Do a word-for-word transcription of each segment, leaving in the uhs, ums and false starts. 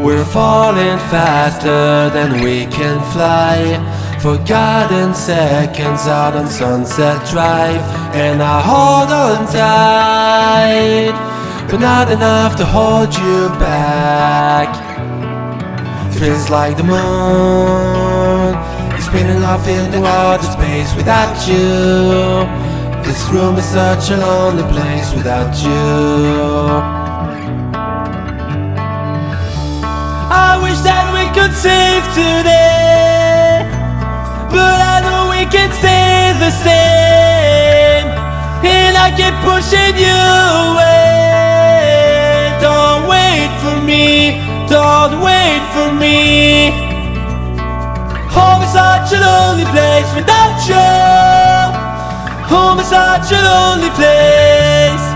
We're falling faster than we can fly, forgotten seconds out on Sunset Drive. And I hold on tight, but not enough to hold you back. Feels like the moon is spinning off into outer space without you. This room is such a lonely place without you. I wish that we could save today, but I know we can't stay the same. And I keep pushing you away. Don't wait for me, don't wait for me. Home is such a lonely place without you. Home is such a lonely place.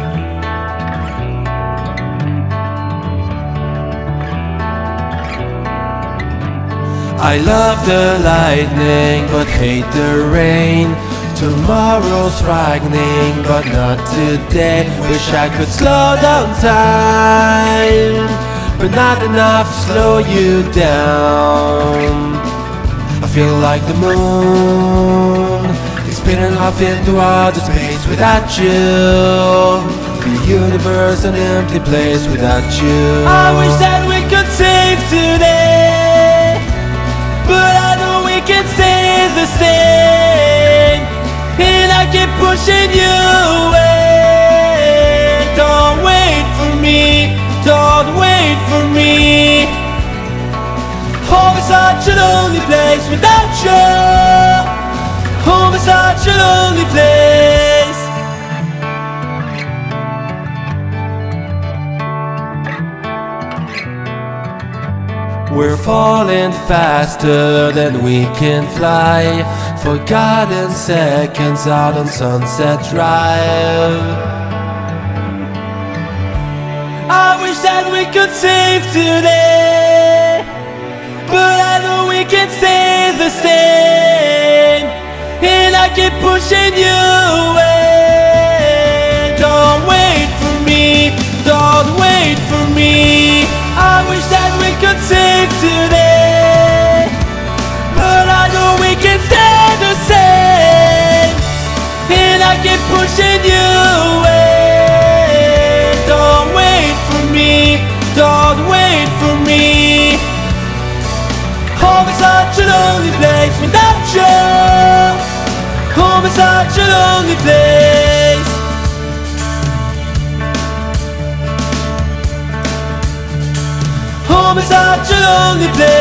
I love the lightning but hate the rain. Tomorrow's frightening but not today. Wish I could slow down time, but not enough to slow you down. I feel like the moon is spinning off into outer space without you. The universe an empty place without you. I wish that we could save today, but I know we can't stay the same. And I keep pushing you away. Don't wait for me, don't wait for me. Home is such a lonely place without you. Home is such a lonely place. We're falling faster than we can fly, forgotten seconds out on Sunset Drive. I wish that we could save today, but I know we can't stay the same. And I keep pushing you away. Don't wait for me, don't wait for me. I wish that we could save today, but I know we can't stay the same. And I keep pushing you away. Don't wait for me, don't wait for me. Home is such a lonely place without you. Home is such a lonely place. Home is such a lonely place.